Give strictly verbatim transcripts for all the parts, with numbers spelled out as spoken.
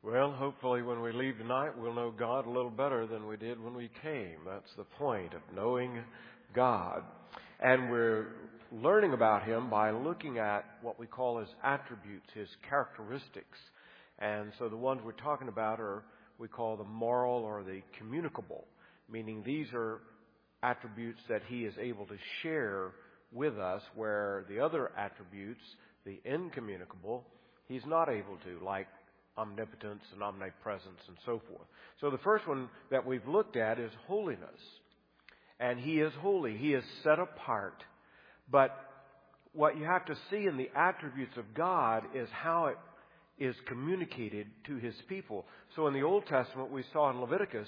Well, hopefully when we leave tonight, we'll know God a little better than we did when we came. That's the point of knowing God. And we're learning about Him by looking at what we call His attributes, His characteristics. And so the ones we're talking about are, we call the moral or the communicable, meaning these are attributes that He is able to share with us, where the other attributes, the incommunicable, He's not able to, like omnipotence and omnipresence and so forth. So the first one that we've looked at is holiness. And He is holy. He is set apart. But what you have to see in the attributes of God is how it is communicated to His people. So in the Old Testament, we saw in Leviticus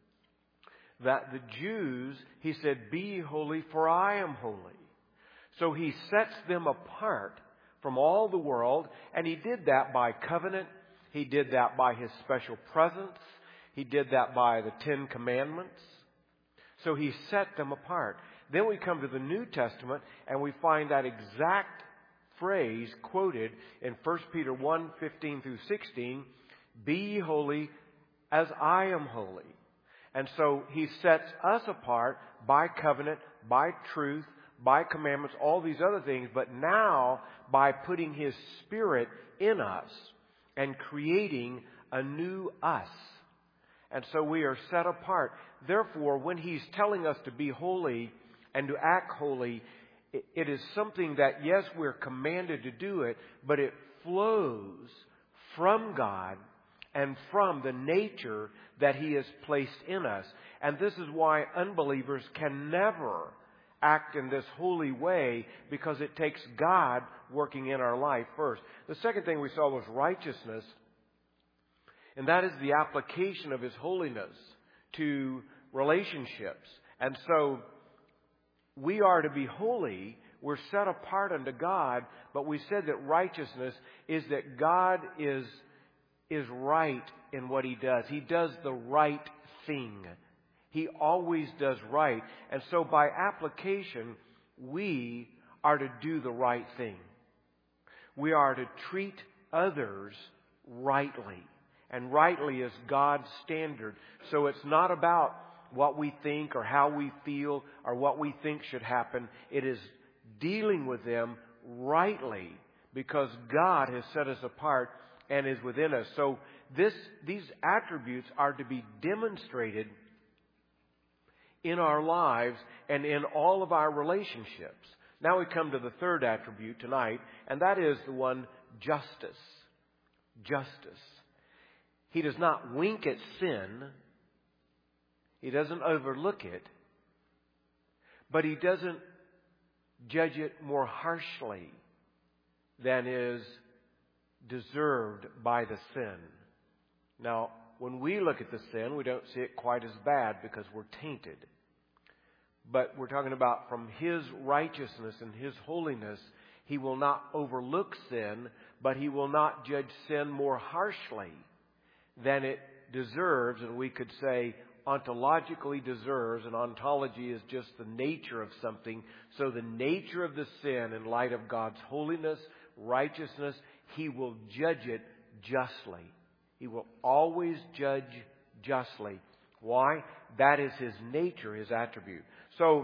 that the Jews, He said, "Be ye holy, for I am holy." So He sets them apart from all the world, and He did that by covenant. He did that by His special presence. He did that by the Ten Commandments. So He set them apart. Then we come to the New Testament, and we find that exact phrase quoted in First Peter one, fifteen through sixteen, "Be ye holy as I am holy." And so He sets us apart by covenant, by truth, by commandments, all these other things, but now by putting His Spirit in us and creating a new us. And so we are set apart. Therefore, when He's telling us to be holy and to act holy, it is something that, yes, we're commanded to do it, but it flows from God and from the nature that He has placed in us. And this is why unbelievers can never act in this holy way, because it takes God working in our life first. The second thing we saw was righteousness, and that is the application of His holiness to relationships. And so we are to be holy. We're set apart unto God, but we said that righteousness is that God is, is right in what He does. He does the right thing. He always does right. And so by application, we are to do the right thing. We are to treat others rightly. And rightly is God's standard. So it's not about what we think or how we feel or what we think should happen. It is dealing with them rightly, because God has set us apart and is within us. So this, these attributes are to be demonstrated in our lives and in all of our relationships. Now we come to the third attribute tonight, and that is the one, justice. Justice. He does not wink at sin. He doesn't overlook it. But He doesn't judge it more harshly than is deserved by the sin. Now, when we look at the sin, we don't see it quite as bad because we're tainted. But we're talking about from His righteousness and His holiness, He will not overlook sin, but He will not judge sin more harshly than it deserves. And we could say ontologically deserves, and ontology is just the nature of something. So the nature of the sin, in light of God's holiness, righteousness, He will judge it justly. He will always judge justly. Why? That is His nature, His attribute. So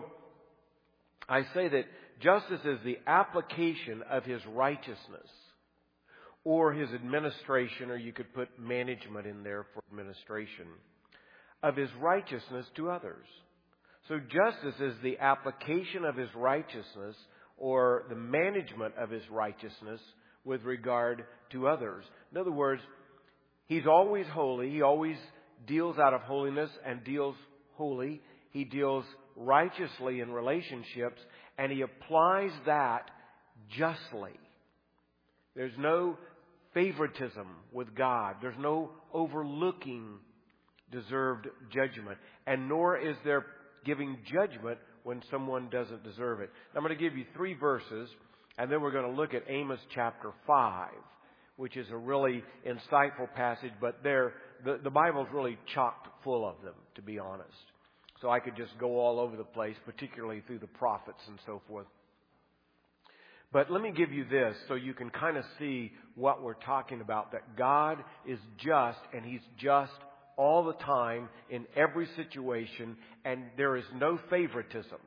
I say that justice is the application of His righteousness, or His administration, or you could put management in there for administration, of His righteousness to others. So justice is the application of His righteousness, or the management of His righteousness with regard to others. In other words, He's always holy. He always deals out of holiness and deals holy. He deals righteously in relationships, and He applies that justly. There's no favoritism with God. There's no overlooking deserved judgment. And nor is there giving judgment when someone doesn't deserve it. I'm going to give you three verses, and then we're going to look at Amos chapter five, which is a really insightful passage, but there, the, the Bible's really chocked full of them, to be honest. So I could just go all over the place, particularly through the prophets and so forth. But let me give you this so you can kind of see what we're talking about, that God is just, and He's just all the time in every situation, and there is no favoritism.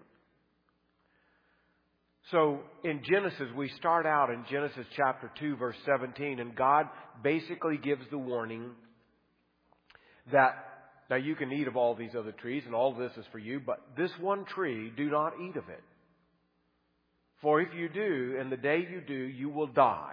So in Genesis, we start out in Genesis chapter two, verse seventeen, and God basically gives the warning that, now you can eat of all these other trees, and all this is for you, but this one tree, do not eat of it. For if you do, and the day you do, you will die.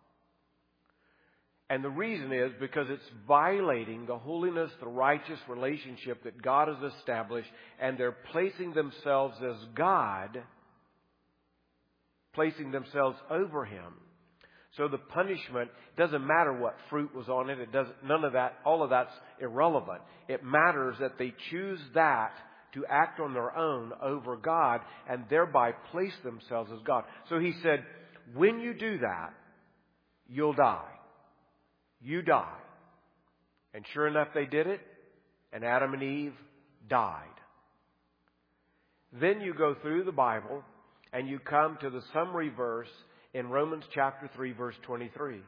And the reason is because it's violating the holiness, the righteous relationship that God has established, and they're placing themselves as God, placing themselves over Him. So the punishment doesn't matter what fruit was on it. It doesn't. None of that. All of that's irrelevant. It matters that they choose that to act on their own over God, and thereby place themselves as God. So He said, when you do that, you'll die. You die. And sure enough, they did it, and Adam and Eve died. Then you go through the Bible, and you come to the summary verse in Romans chapter three, verse twenty-three.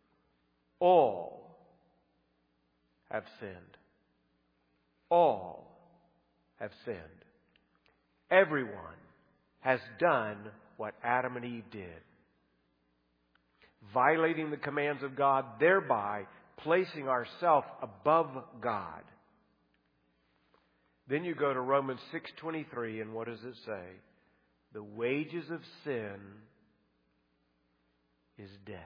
All have sinned. All have sinned. Everyone has done what Adam and Eve did, violating the commands of God, thereby placing ourselves above God. Then you go to Romans six twenty-three, and what does it say? The wages of sin is death.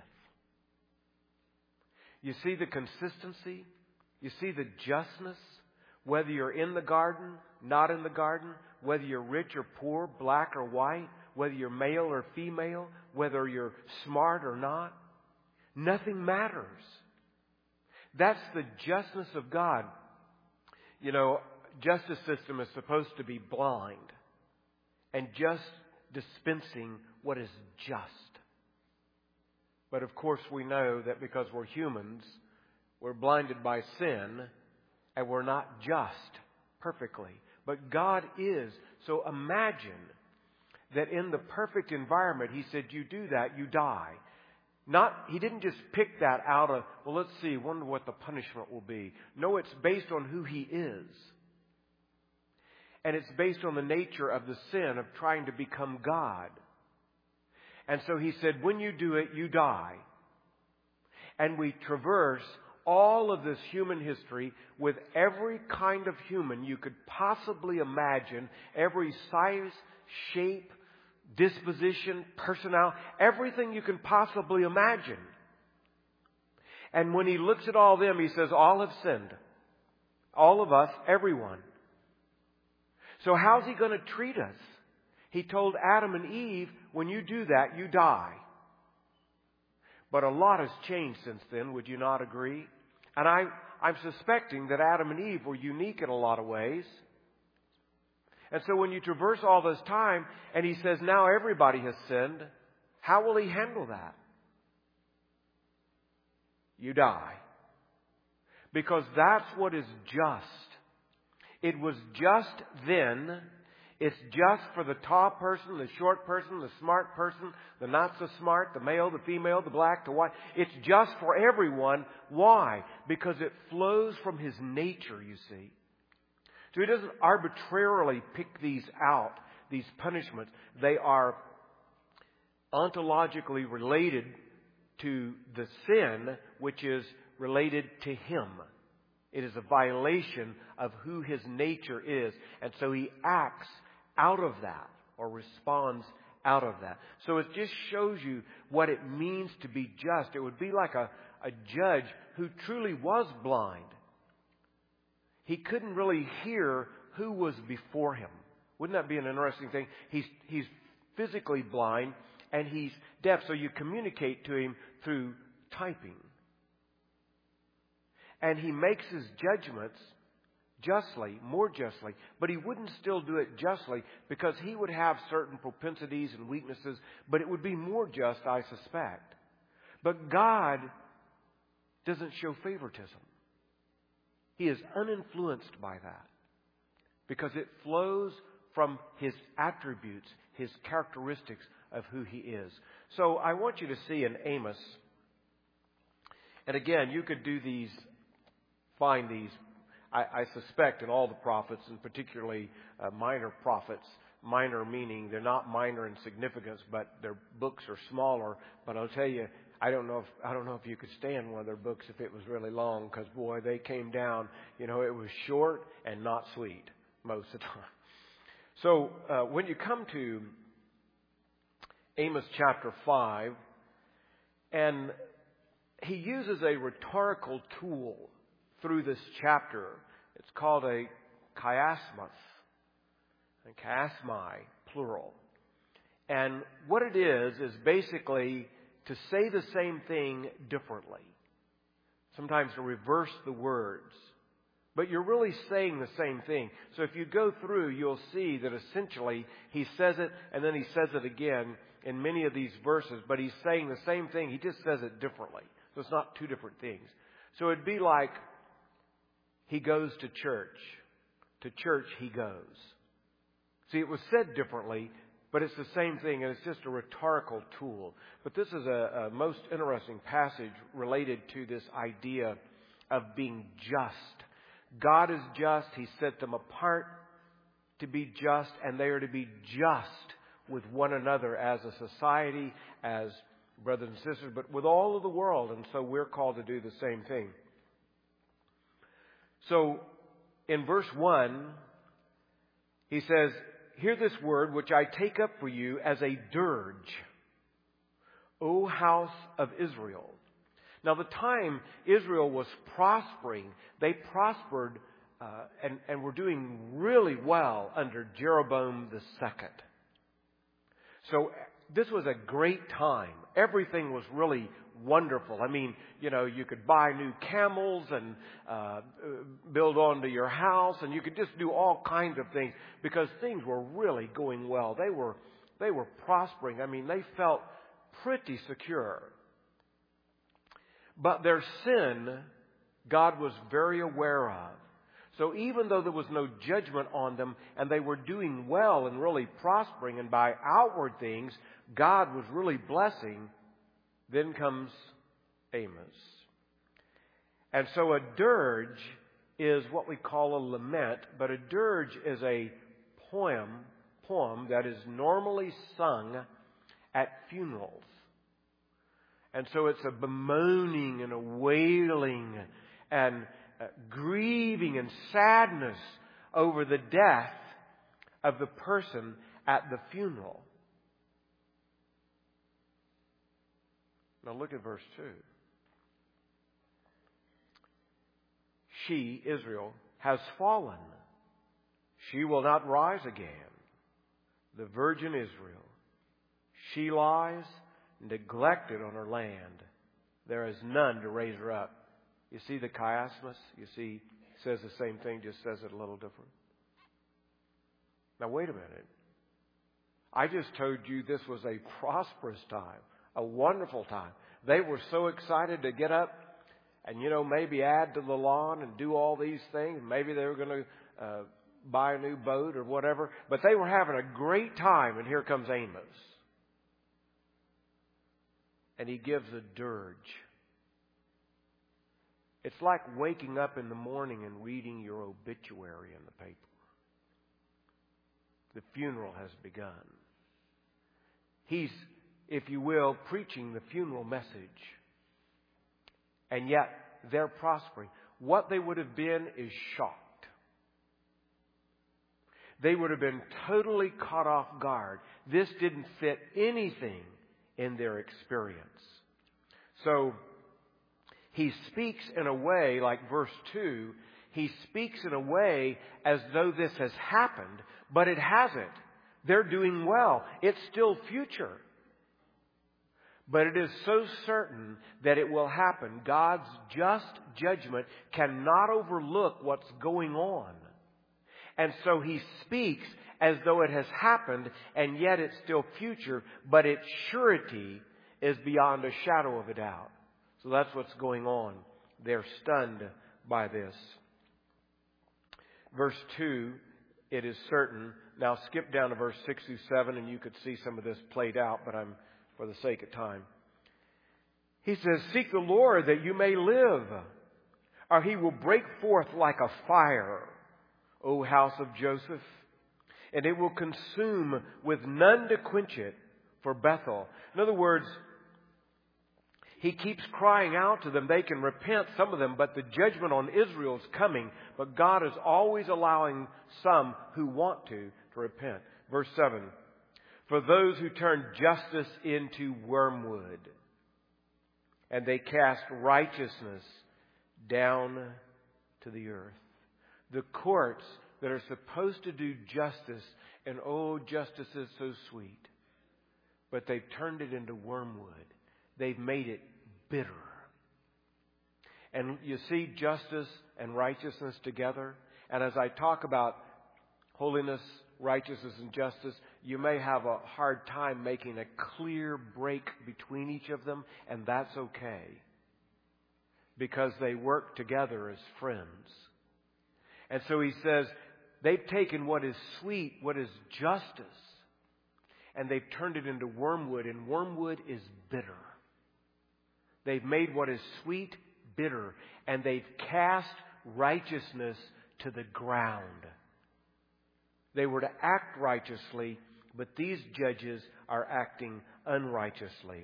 You see the consistency? You see the justness? Whether you're in the garden, not in the garden, whether you're rich or poor, black or white, whether you're male or female, whether you're smart or not, nothing matters. That's the justness of God. You know, justice system is supposed to be blind and just dispensing what is just. But of course we know that because we're humans, we're blinded by sin, and we're not just perfectly. But God is. So imagine that in the perfect environment, He said, you do that, you die. Not, He didn't just pick that out of, well, let's see, wonder what the punishment will be. No, it's based on who He is. And it's based on the nature of the sin of trying to become God. And so He said, when you do it, you die. And we traverse all of this human history with every kind of human you could possibly imagine, every size, shape, disposition, personality, everything you can possibly imagine. And when He looks at all them, He says, all have sinned. All of us, everyone. So how's He going to treat us? He told Adam and Eve, when you do that, you die. But a lot has changed since then, would you not agree? And I, I'm suspecting that Adam and Eve were unique in a lot of ways. And so when you traverse all this time, and He says, now everybody has sinned, how will He handle that? You die. Because that's what is just. It was just then. It's just for the tall person, the short person, the smart person, the not so smart, the male, the female, the black, the white. It's just for everyone. Why? Because it flows from His nature, you see. So He doesn't arbitrarily pick these out, these punishments. They are ontologically related to the sin, which is related to Him. It is a violation of who His nature is. And so He acts out of that, or responds out of that. So it just shows you what it means to be just. It would be like a, a judge who truly was blind. He couldn't really hear who was before him. Wouldn't that be an interesting thing? He's, he's physically blind and he's deaf, so you communicate to him through typing. And he makes his judgments justly, more justly, but he wouldn't still do it justly because he would have certain propensities and weaknesses, but it would be more just, I suspect. But God doesn't show favoritism. He is uninfluenced by that because it flows from His attributes, His characteristics of who He is. So I want you to see in Amos, and again, you could do these, find these, I, I suspect, in all the prophets, and particularly uh, minor prophets. Minor meaning they're not minor in significance, but their books are smaller. But I'll tell you, I don't know if I don't know if you could stand one of their books if it was really long, because boy, they came down. You know, it was short and not sweet most of the time. So uh, when you come to Amos chapter five, and he uses a rhetorical tool through this chapter. It's called a chiasmus, and chiasmai, plural. And what it is, is basically to say the same thing differently. Sometimes to reverse the words. But you're really saying the same thing. So if you go through, you'll see that essentially he says it and then he says it again in many of these verses. But he's saying the same thing. He just says it differently. So it's not two different things. So it'd be like he goes to church. To church he goes. See, it was said differently, but it's the same thing, and it's just a rhetorical tool. But this is a, a most interesting passage related to this idea of being just. God is just. He set them apart to be just, and they are to be just with one another as a society, as brothers and sisters, but with all of the world. And so we're called to do the same thing. So in verse one, he says, "Hear this word which I take up for you as a dirge, O house of Israel." Now, the time Israel was prospering, they prospered uh, and, and were doing really well under Jeroboam the second. So this was a great time. Everything was really wonderful. I mean, you know, you could buy new camels and uh, build onto your house, and you could just do all kinds of things because things were really going well. They were they were prospering. I mean, they felt pretty secure. But their sin, God was very aware of. So even though there was no judgment on them and they were doing well and really prospering, and by outward things, God was really blessing, then comes Amos. And so a dirge is what we call a lament, but a dirge is a poem, poem that is normally sung at funerals. And so it's a bemoaning and a wailing and uh, grieving and sadness over the death of the person at the funeral. Now look at verse two. She, Israel, has fallen. She will not rise again. The virgin Israel. She lies neglected on her land. There is none to raise her up. You see the chiasmus? You see, it says the same thing, just says it a little different. Now wait a minute. I just told you this was a prosperous time, a wonderful time. They were so excited to get up and, you know, maybe add to the lawn and do all these things. Maybe they were going to uh, buy a new boat or whatever. But they were having a great time, and here comes Amos. And he gives a dirge. It's like waking up in the morning and reading your obituary in the paper. The funeral has begun. He's, if you will, preaching the funeral message. And yet, they're prospering. What they would have been is shocked. They would have been totally caught off guard. This didn't fit anything in their experience. So, he speaks in a way, like verse two, he speaks in a way as though this has happened, but it hasn't. They're doing well. It's still future. But it is so certain that it will happen. God's just judgment cannot overlook what's going on. And so he speaks as though it has happened, and yet it's still future, but its surety is beyond a shadow of a doubt. So that's what's going on. They're stunned by this. Verse two, it is certain. Now skip down to verse six through seven and you could see some of this played out, but I'm, for the sake of time. He says, seek the Lord that you may live, or he will break forth like a fire, O house of Joseph, and it will consume with none to quench it for Bethel. In other words, he keeps crying out to them. They can repent, some of them, but the judgment on Israel is coming. But God is always allowing some who want to to repent. Verse seven, for those who turn justice into wormwood, and they cast righteousness down to the earth. The courts that are supposed to do justice, and oh, justice is so sweet, but they've turned it into wormwood. They've made it bitter. And you see justice and righteousness together. And as I talk about holiness, righteousness, and justice, you may have a hard time making a clear break between each of them, and that's okay, because they work together as friends. And so he says, they've taken what is sweet, what is justice, and they've turned it into wormwood, and wormwood is bitter. They've made what is sweet bitter, and they've cast righteousness to the ground. They were to act righteously, but these judges are acting unrighteously.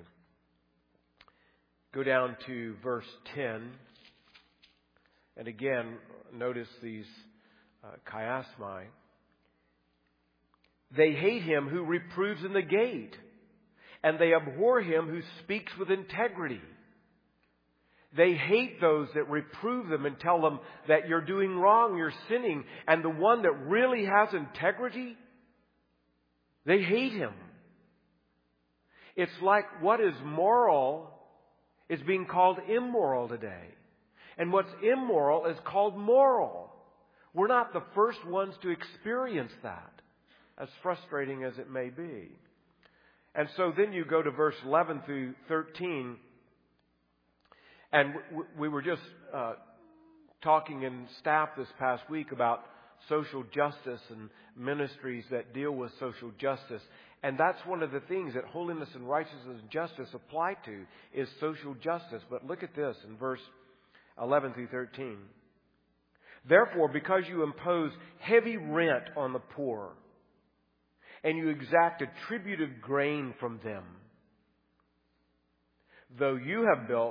Go down to verse ten. And again, notice these uh, chiasmai. They hate him who reproves in the gate, and they abhor him who speaks with integrity. They hate those that reprove them and tell them that you're doing wrong, you're sinning. And the one that really has integrity, they hate him. It's like what is moral is being called immoral today. And what's immoral is called moral. We're not the first ones to experience that, as frustrating as it may be. And so then you go to verse eleven through thirteen. And we were just uh, talking in staff this past week about social justice and ministries that deal with social justice. And that's one of the things that holiness and righteousness and justice apply to, is social justice. But look at this in verse eleven through thirteen. Therefore, because you impose heavy rent on the poor, and you exact a tribute of grain from them, though you have built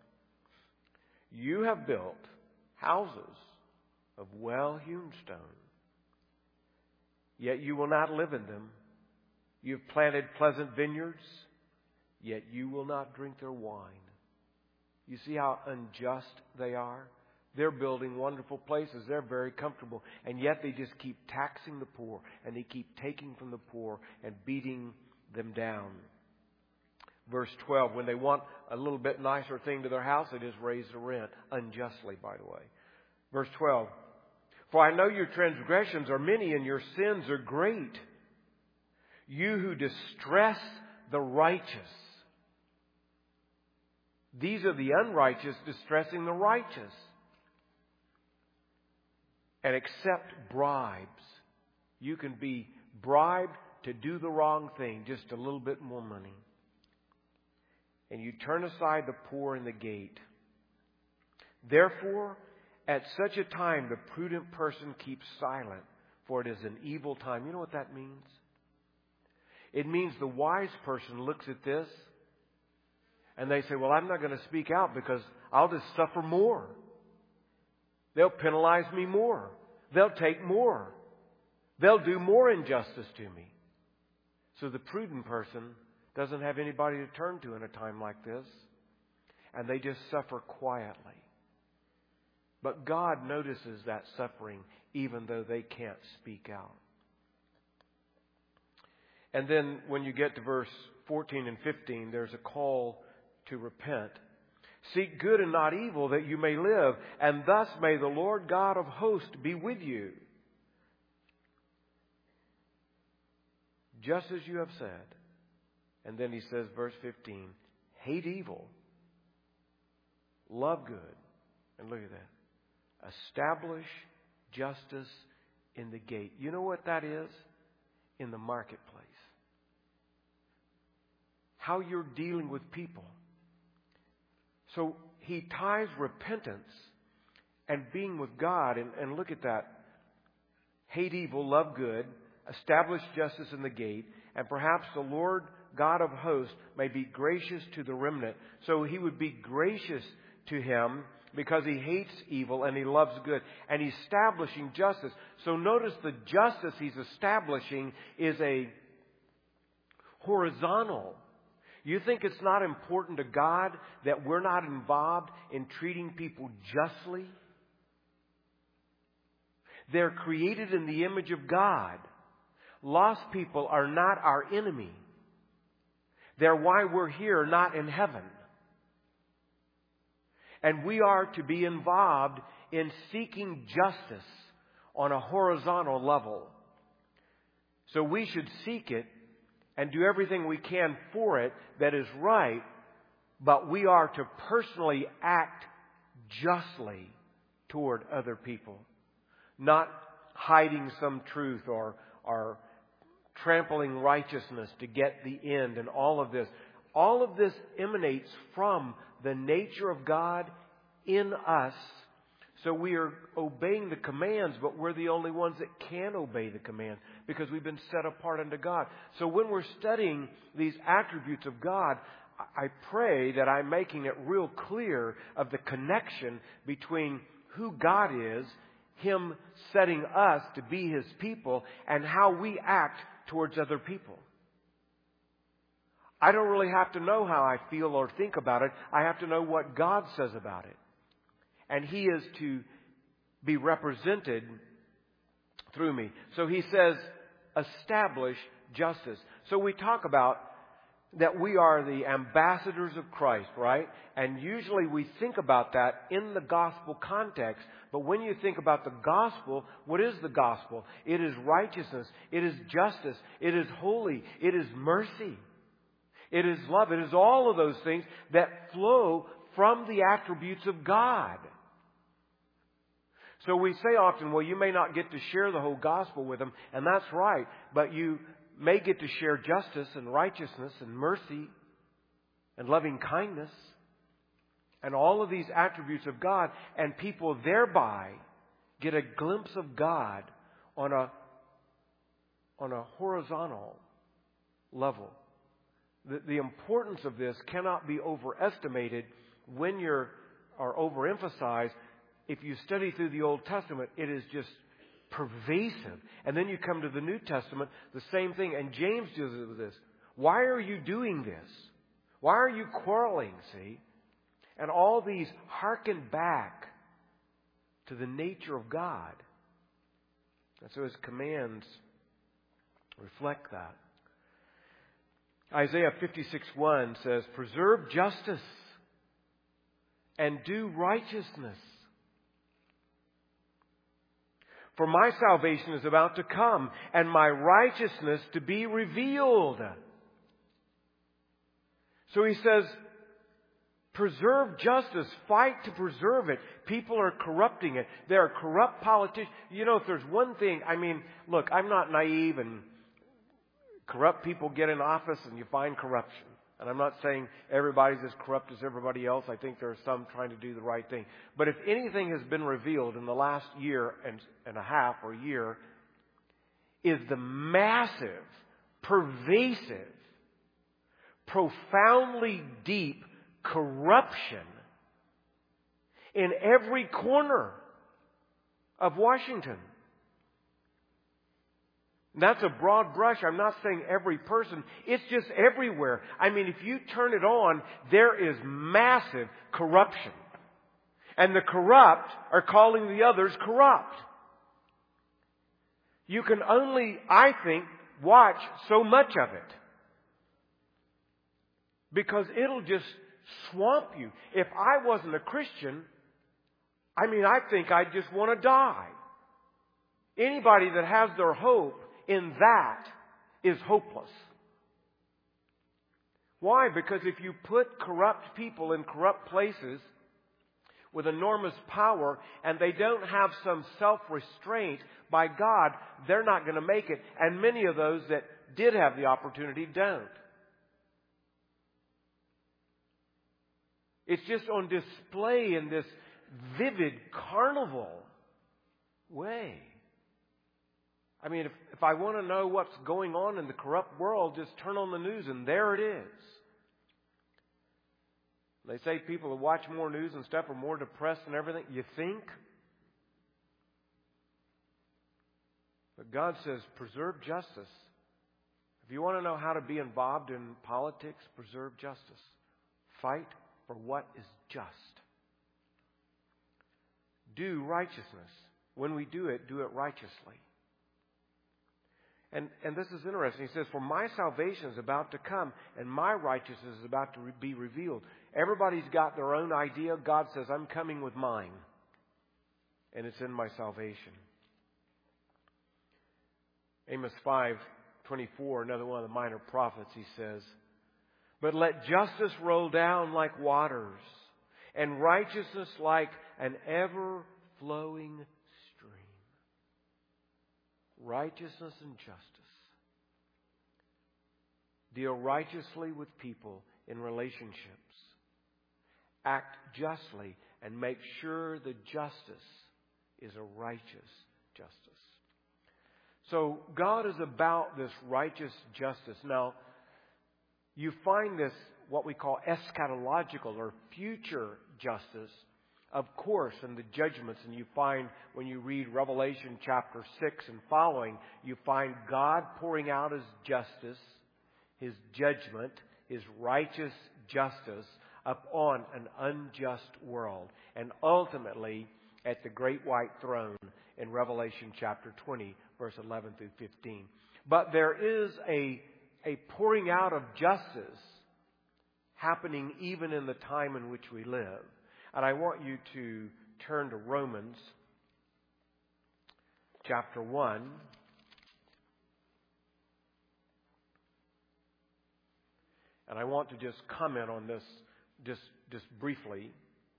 You have built houses of well-hewn stone, yet you will not live in them. You have planted pleasant vineyards, yet you will not drink their wine. You see how unjust they are? They're building wonderful places. They're very comfortable. And yet they just keep taxing the poor, and they keep taking from the poor and beating them down. Verse twelve, when they want a little bit nicer thing to their house, they just raise the rent, unjustly, by the way. Verse twelve, for I know your transgressions are many and your sins are great. You who distress the righteous. These are the unrighteous distressing the righteous. And accept bribes. You can be bribed to do the wrong thing, just a little bit more money. And you turn aside the poor in the gate. Therefore, at such a time, the prudent person keeps silent, for it is an evil time. You know what that means? It means the wise person looks at this, and they say, well, I'm not going to speak out because I'll just suffer more. They'll penalize me more. They'll take more. They'll do more injustice to me. So the prudent person doesn't have anybody to turn to in a time like this. And they just suffer quietly. But God notices that suffering even though they can't speak out. And then when you get to verse fourteen and fifteen, there's a call to repent. Seek good and not evil that you may live, and thus may the Lord God of hosts be with you. Just as you have said. And then he says, verse fifteen, hate evil, love good. And look at that. Establish justice in the gate. You know what that is? In the marketplace. How you're dealing with people. So he ties repentance and being with God, and, and look at that. Hate evil, love good, establish justice in the gate, and perhaps the Lord God of hosts may be gracious to the remnant. So he would be gracious to him because he hates evil and he loves good. And he's establishing justice. So notice the justice he's establishing is a horizontal. You think it's not important to God that we're not involved in treating people justly? They're created in the image of God. Lost people are not our enemy. They're why we're here, not in heaven. And we are to be involved in seeking justice on a horizontal level. So we should seek it and do everything we can for it that is right, but we are to personally act justly toward other people. Not hiding some truth or, or trampling righteousness to get the end and all of this. All of this emanates from the nature of God in us. So we are obeying the commands, but we're the only ones that can obey the commands because we've been set apart unto God. So when we're studying these attributes of God, I pray that I'm making it real clear of the connection between who God is, Him setting us to be His people, and how we act towards other people. I don't really have to know how I feel or think about it. I have to know what God says about it. And He is to be represented through me. So He says, establish justice. So we talk about that we are the ambassadors of Christ, right? And usually we think about that in the gospel context. But when you think about the gospel, what is the gospel? It is righteousness. It is justice. It is holy. It is mercy. It is love. It is all of those things that flow from the attributes of God. So we say often, well, you may not get to share the whole gospel with them, and that's right, but you may get to share justice and righteousness and mercy and loving kindness and all of these attributes of God, and people thereby get a glimpse of God on a, on a horizontal level. The, the importance of this cannot be overestimated when you're, or overemphasized. If you study through the Old Testament, it is just pervasive. And then you come to the New Testament, the same thing. And James deals with this. Why are you doing this? Why are you quarreling, see? And all these hearken back to the nature of God. And so His commands reflect that. Isaiah fifty-six one says, preserve justice and do righteousness. For my salvation is about to come, and my righteousness to be revealed. So he says, preserve justice. Fight to preserve it. People are corrupting it. There are corrupt politicians. You know, if there's one thing, I mean, look, I'm not naive, and corrupt people get in office and you find corruption. And I'm not saying everybody's as corrupt as everybody else. I think there are some trying to do the right thing. But if anything has been revealed in the last year and, and a half or year, is the massive, pervasive, profoundly deep corruption in every corner of Washington. That's a broad brush. I'm not saying every person. It's just everywhere. I mean, if you turn it on, there is massive corruption. And the corrupt are calling the others corrupt. You can only, I think, watch so much of it. Because it'll just swamp you. If I wasn't a Christian, I mean, I think I'd just want to die. Anybody that has their hope in that is hopeless. Why? Because if you put corrupt people in corrupt places, with enormous power, and they don't have some self-restraint by God, they're not going to make it. And many of those that did have the opportunity don't. It's just on display in this vivid carnival way. I mean, if, if I want to know what's going on in the corrupt world, just turn on the news and there it is. They say people who watch more news and stuff are more depressed and everything. You think? But God says, preserve justice. If you want to know how to be involved in politics, preserve justice. Fight for what is just. Do righteousness. When we do it, do it righteously. And, and this is interesting. He says, for my salvation is about to come, and my righteousness is about to be revealed. Everybody's got their own idea. God says, I'm coming with mine. And it's in my salvation. Amos five twenty-four, another one of the minor prophets, he says, but let justice roll down like waters, and righteousness like an ever-flowing stream. Righteousness and justice. Deal righteously with people in relationships. Act justly and make sure the justice is a righteous justice. So God is about this righteous justice. Now, you find this, what we call eschatological or future justice, of course, in the judgments. And you find, when you read Revelation chapter six and following, you find God pouring out His justice, His judgment, His righteous justice upon an unjust world. And ultimately, at the great white throne in Revelation chapter twenty, verse eleven through fifteen. But there is a, a pouring out of justice happening even in the time in which we live. And I want you to turn to Romans chapter one. And I want to just comment on this just, just briefly.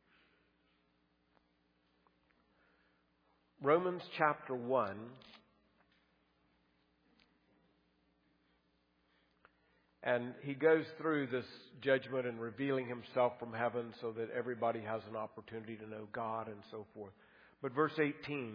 Romans chapter one. And he goes through this judgment and revealing himself from heaven so that everybody has an opportunity to know God and so forth. But verse eighteen,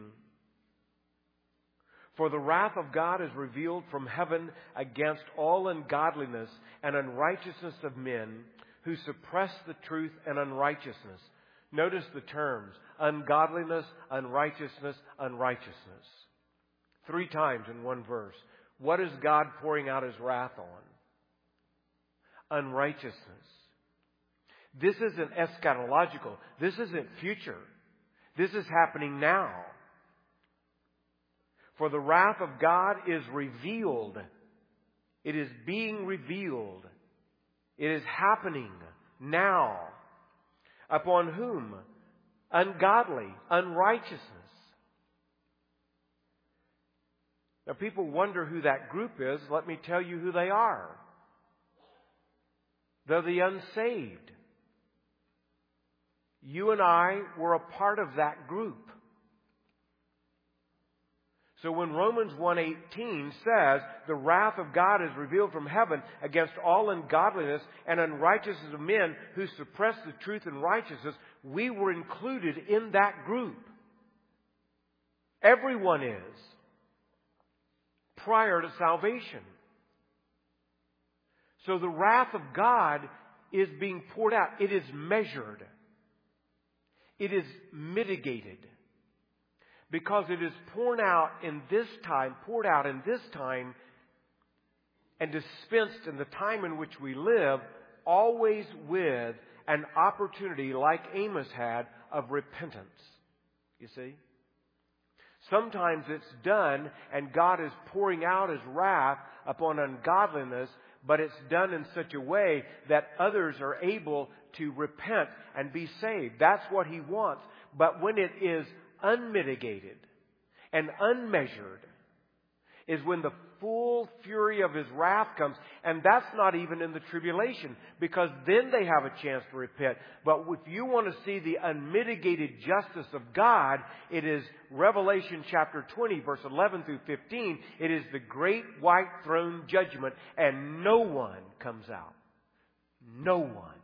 for the wrath of God is revealed from heaven against all ungodliness and unrighteousness of men who suppress the truth and unrighteousness. Notice the terms, ungodliness, unrighteousness, unrighteousness. Three times in one verse. What is God pouring out His wrath on? Unrighteousness. This isn't eschatological. This isn't future. This is happening now. For the wrath of God is revealed. It is being revealed. It is happening now. Upon whom? Ungodly, unrighteousness. Now people wonder who that group is. Let me tell you who they are. They're the unsaved. You and I were a part of that group. So when Romans one eighteen says, the wrath of God is revealed from heaven against all ungodliness and unrighteousness of men who suppress the truth and righteousness, we were included in that group. Everyone is. Prior to salvation. So the wrath of God is being poured out. It is measured. It is mitigated. Because it is poured out in this time, poured out in this time, and dispensed in the time in which we live, always with an opportunity like Amos had of repentance. You see? Sometimes it's done and God is pouring out His wrath upon ungodliness, but it's done in such a way that others are able to repent and be saved. That's what He wants. But when it is unmitigated and unmeasured, is when the full fury of His wrath comes. And that's not even in the tribulation, because then they have a chance to repent. But if you want to see the unmitigated justice of God, it is Revelation chapter twenty, verse eleven through fifteen. It is the great white throne judgment, and no one comes out. No one.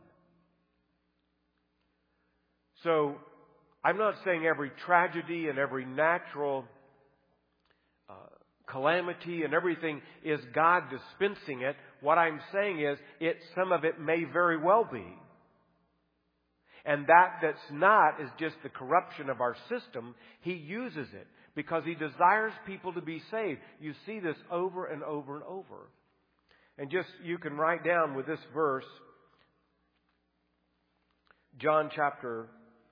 So, I'm not saying every tragedy and every natural uh, calamity and everything is God dispensing it. What I'm saying is, it some of it may very well be. And that that's not is just the corruption of our system. He uses it because He desires people to be saved. You see this over and over and over. And just, you can write down with this verse, John chapter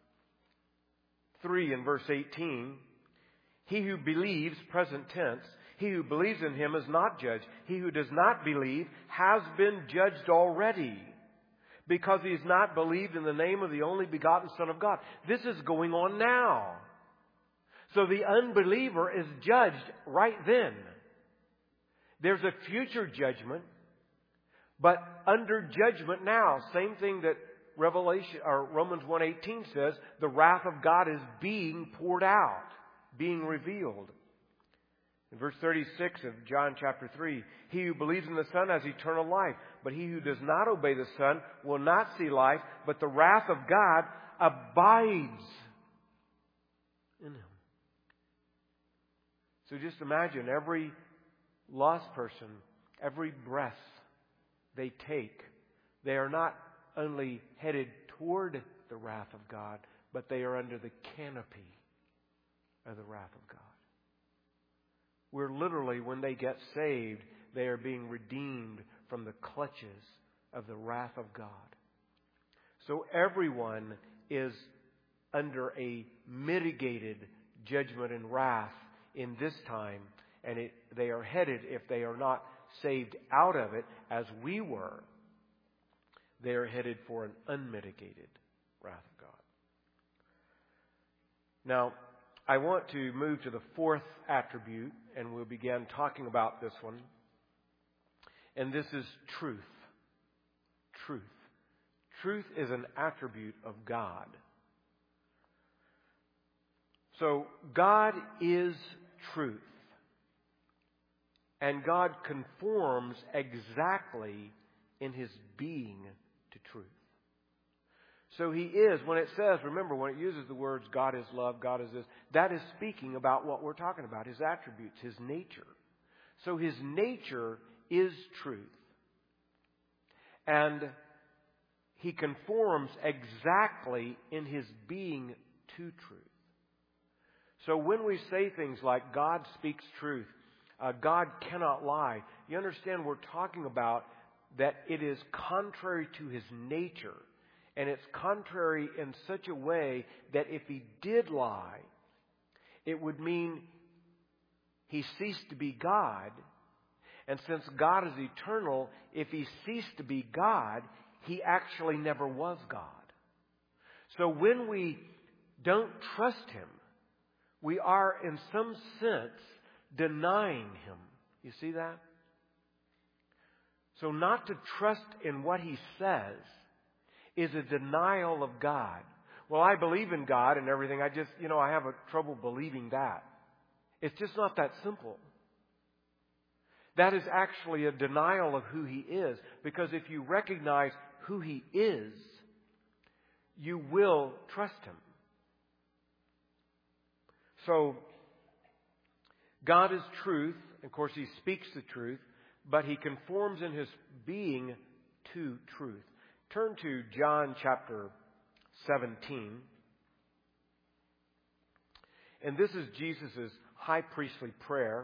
three and verse eighteen. He who believes, present tense, he who believes in Him is not judged. He who does not believe has been judged already, because he has not believed in the name of the only begotten Son of God. This is going on now. So the unbeliever is judged right then. There's a future judgment, but under judgment now. Same thing that Revelation or Romans one eighteen says, the wrath of God is being poured out, being revealed. In verse thirty-six of John chapter three, he who believes in the Son has eternal life, but he who does not obey the Son will not see life, but the wrath of God abides in him. So just imagine every lost person, every breath they take, they are not only headed toward the wrath of God, but they are under the canopy of the wrath of God. We're literally, when they get saved, they are being redeemed from the clutches of the wrath of God. So everyone is under a mitigated judgment and wrath in this time, and it, they are headed, if they are not saved out of it, as we were, they are headed for an unmitigated wrath of God. Now, I want to move to the fourth attribute, and we'll begin talking about this one. And this is truth. Truth. Truth is an attribute of God. So, God is truth. And God conforms exactly in His being to truth. So He is, when it says, remember, when it uses the words God is love, God is this, that is speaking about what we're talking about, His attributes, His nature. So His nature is truth. And He conforms exactly in His being to truth. So when we say things like God speaks truth, uh, God cannot lie, you understand we're talking about that it is contrary to His nature. And it's contrary in such a way that if He did lie, it would mean He ceased to be God. And since God is eternal, if He ceased to be God, He actually never was God. So when we don't trust Him, we are in some sense denying Him. You see that? So not to trust in what He says is a denial of God. Well, I believe in God and everything. I just, you know, I have a trouble believing that. It's just not that simple. That is actually a denial of who He is. Because if you recognize who He is, you will trust Him. So, God is truth. Of course, He speaks the truth. But He conforms in His being to truth. Turn to John chapter seventeen. And this is Jesus' high priestly prayer.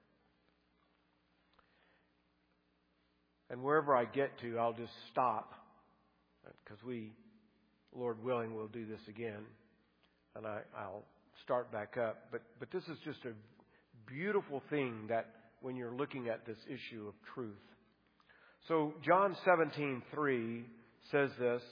And wherever I get to, I'll just stop. Because we, Lord willing, will do this again. And I, I'll start back up. But, but this is just a beautiful thing that when you're looking at this issue of truth. So John seventeen three says this.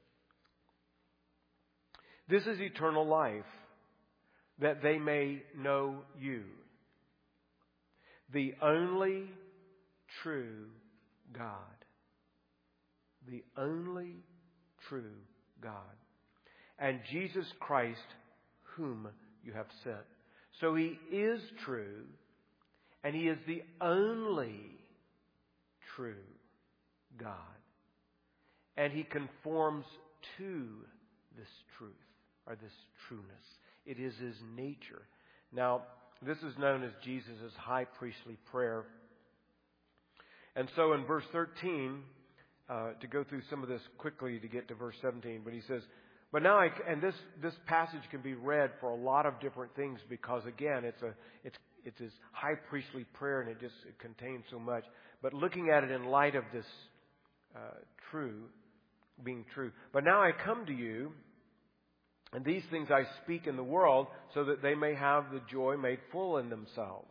This is eternal life, that they may know you, the only true God. The only true God. And Jesus Christ, whom you have sent. So He is true, and He is the only true God. And He conforms to this truth, or this trueness. It is His nature. Now, this is known as Jesus' high priestly prayer. And so in verse thirteen, uh, to go through some of this quickly to get to verse seventeen, but he says, but now, I, and this, this passage can be read for a lot of different things because, again, it's a it's it's his high priestly prayer, and it just it contains so much. But looking at it in light of this uh, true, being true. But now I come to you, and these things I speak in the world, so that they may have the joy made full in themselves.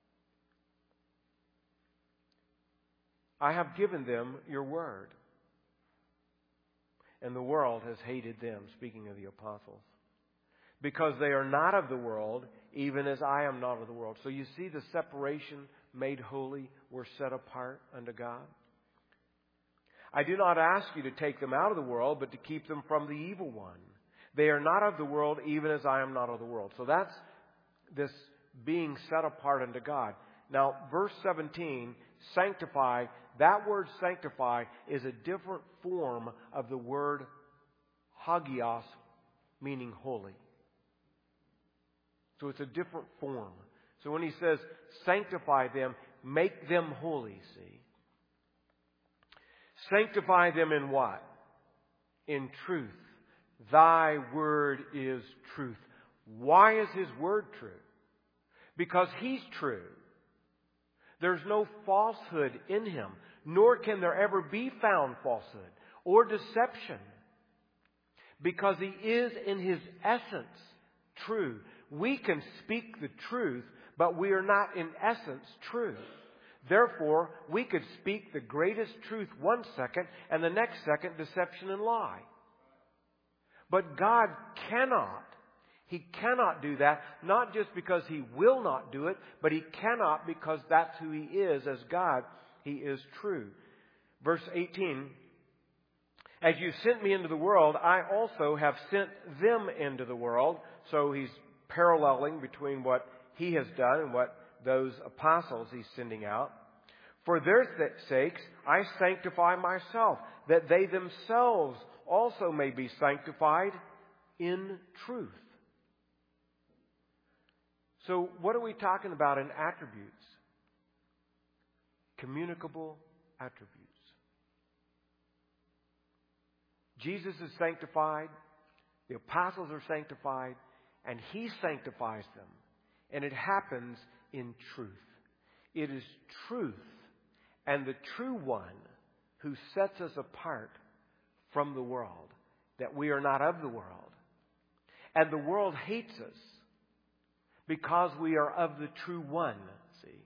I have given them your word. And the world has hated them, speaking of the apostles, because they are not of the world, even as I am not of the world. So you see the separation, made holy, we're set apart unto God. I do not ask you to take them out of the world, but to keep them from the evil one. They are not of the world, even as I am not of the world. So that's this being set apart unto God. Now, verse seventeen, sanctify, that word sanctify is a different form of the word hagios, meaning holy. So it's a different form. So when he says sanctify them, make them holy, see. Sanctify them in what? In truth. Thy word is truth. Why is His word true? Because He's true. There's no falsehood in Him, nor can there ever be found falsehood or deception. Because He is in His essence true. We can speak the truth, but we are not in essence true. Therefore, we could speak the greatest truth one second, and the next second deception and lie. But God cannot. He cannot do that, not just because He will not do it, but He cannot because that's who He is as God. He is true. Verse eighteen, as you sent me into the world, I also have sent them into the world. So He's paralleling between what He has done and what those apostles He's sending out. For their sakes, I sanctify myself, that they themselves also may be sanctified in truth. So what are we talking about in attributes? Communicable attributes. Jesus is sanctified. The apostles are sanctified. And He sanctifies them. And it happens in truth. It is truth and the true one who sets us apart from the world, that we are not of the world. And the world hates us because we are of the true one, see.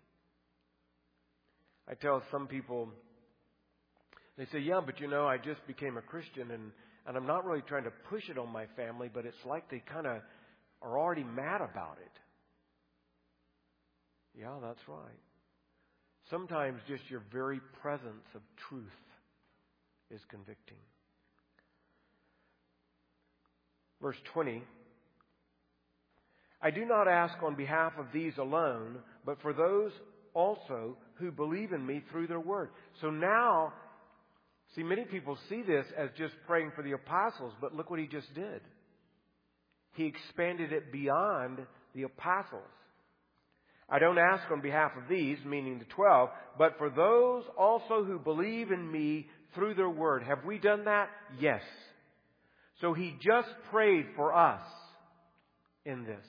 I tell some people, they say, yeah, but you know, I just became a Christian and, and I'm not really trying to push it on my family, but it's like they kind of are already mad about it. Yeah, that's right. Sometimes just your very presence of truth is convicting. Verse twenty, I do not ask on behalf of these alone, but for those also who believe in me through their word. So now, see, many people see this as just praying for the apostles, but look what he just did. He expanded it beyond the apostles. I don't ask on behalf of these, meaning the twelve, but for those also who believe in me through their word. Have we done that? Yes. So he just prayed for us in this.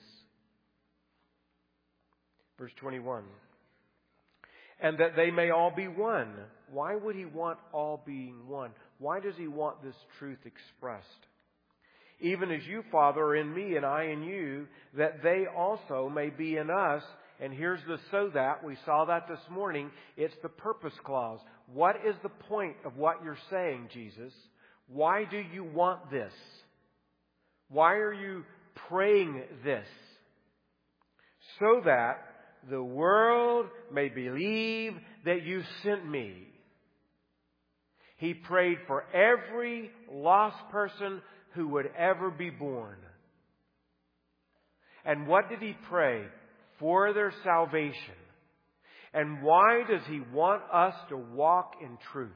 Verse twenty-one. And that they may all be one. Why would he want all being one? Why does he want this truth expressed? Even as you, Father, are in me and I in you, that they also may be in us. And here's the so that. We saw that this morning. It's the purpose clause. What is the point of what you're saying, Jesus? Why do you want this? Why are you praying this? So that the world may believe that you sent me. He prayed for every lost person who would ever be born. And what did He pray? For their salvation. And why does He want us to walk in truth?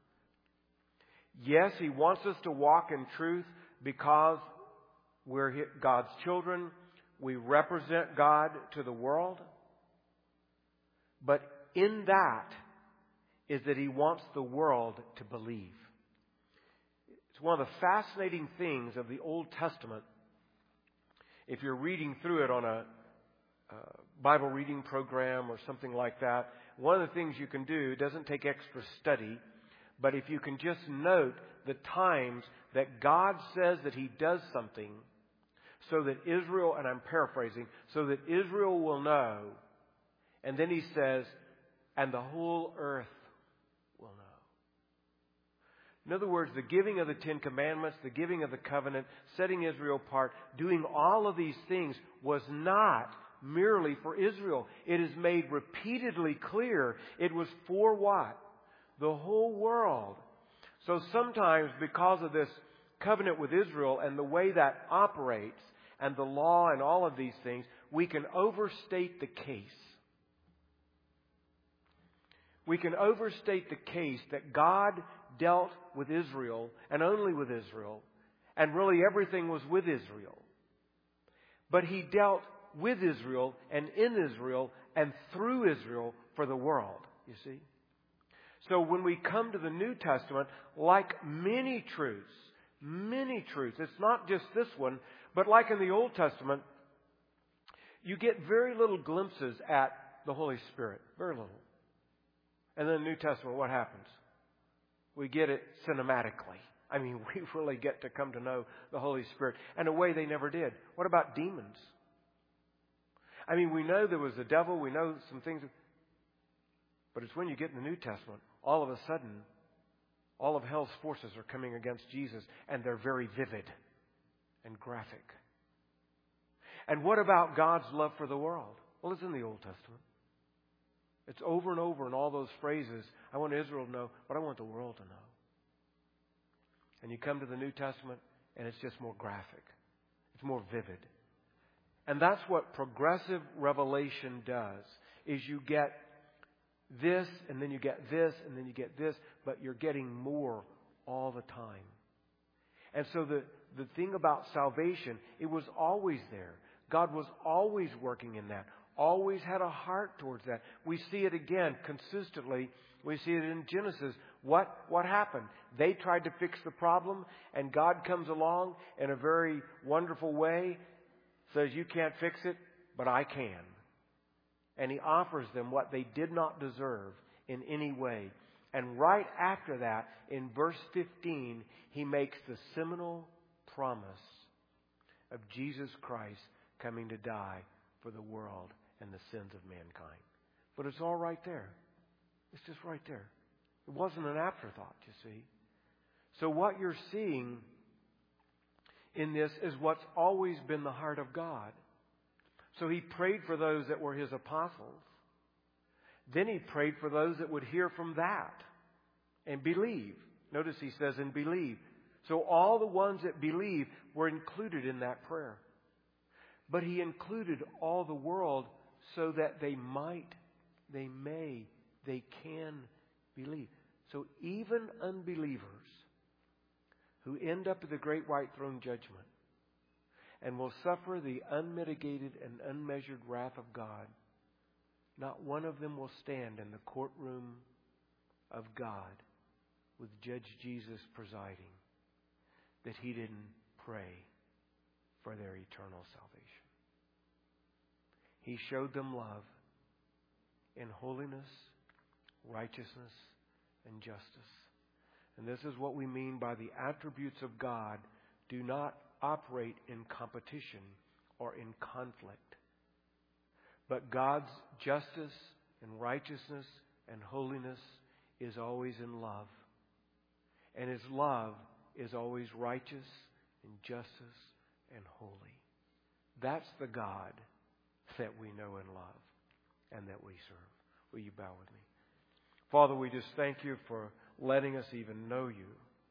Yes, He wants us to walk in truth because we're God's children. We represent God to the world. But in that is that He wants the world to believe. It's one of the fascinating things of the Old Testament. If you're reading through it on a uh, Bible reading program or something like that, one of the things you can do, it doesn't take extra study, but if you can just note the times that God says that He does something so that Israel, and I'm paraphrasing, so that Israel will know, and then He says, and the whole earth will know. In other words, the giving of the Ten Commandments, the giving of the covenant, setting Israel apart, doing all of these things was not merely for Israel. It is made repeatedly clear it was for what? The whole world. So sometimes because of this covenant with Israel and the way that operates and the law and all of these things, we can overstate the case. We can overstate the case that God dealt with Israel and only with Israel, and really everything was with Israel. But He dealt with Israel and in Israel and through Israel for the world, you see. So when we come to the New Testament, like many truths, many truths, it's not just this one, but like in the Old Testament, you get very little glimpses at the Holy Spirit. Very little. And then the New Testament, what happens? We get it cinematically. I mean, we really get to come to know the Holy Spirit in a way they never did. What about demons? I mean, we know there was a devil. We know some things. But it's when you get in the New Testament, all of a sudden, all of hell's forces are coming against Jesus, and they're very vivid and graphic. And what about God's love for the world? Well, it's in the Old Testament. It's over and over in all those phrases. I want Israel to know, but I want the world to know. And you come to the New Testament, and it's just more graphic. It's more vivid. And that's what progressive revelation does, is you get this, and then you get this, and then you get this, but you're getting more all the time. And so the, the thing about salvation, it was always there. God was always working in that, always had a heart towards that. We see it again consistently. We see it in Genesis. What, what happened? They tried to fix the problem, and God comes along in a very wonderful way, says, you can't fix it, but I can. And He offers them what they did not deserve in any way. And right after that, in verse fifteen, He makes the seminal promise of Jesus Christ coming to die for the world and the sins of mankind. But it's all right there. It's just right there. It wasn't an afterthought, you see. So what you're seeing in this is what's always been the heart of God. So He prayed for those that were His apostles. Then He prayed for those that would hear from that and believe. Notice He says, and believe. So all the ones that believe were included in that prayer. But He included all the world so that they might, they may, they can believe. So even unbelievers who end up at the great white throne judgment and will suffer the unmitigated and unmeasured wrath of God, not one of them will stand in the courtroom of God with Judge Jesus presiding, that He didn't pray for their eternal salvation. He showed them love in holiness, righteousness, and justice. And this is what we mean by the attributes of God do not operate in competition or in conflict. But God's justice and righteousness and holiness is always in love. And His love is always righteous and justice and holy. That's the God that we know and love. and that we serve. Will you bow with me? Father, we just thank you for letting us even know you.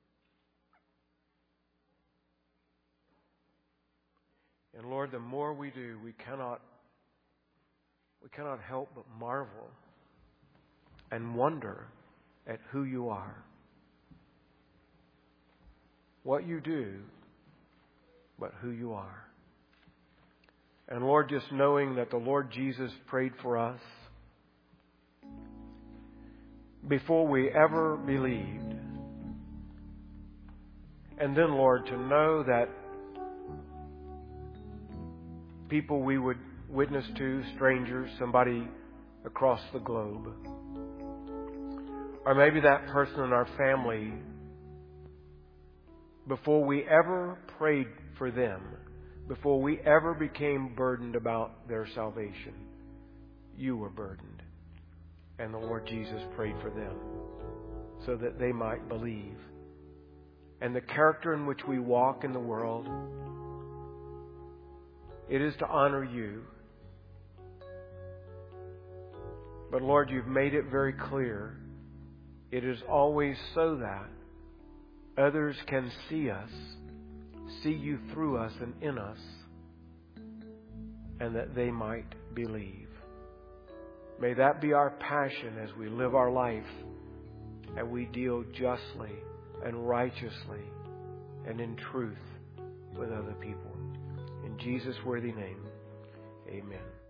And Lord, the more we do, we cannot we cannot help but marvel and wonder at who you are. What you do, but who you are. And Lord, just knowing that the Lord Jesus prayed for us before we ever believed. And then, Lord, to know that people we would witness to, strangers, somebody across the globe, or maybe that person in our family, before we ever prayed for them, before we ever became burdened about their salvation, you were burdened. And the Lord Jesus prayed for them so that they might believe. And the character in which we walk in the world, it is to honor you. But Lord, you've made it very clear. It is always so that others can see us, see you through us and in us, and that they might believe. May that be our passion as we live our life and we deal justly and righteously and in truth with other people. In Jesus' worthy name, amen.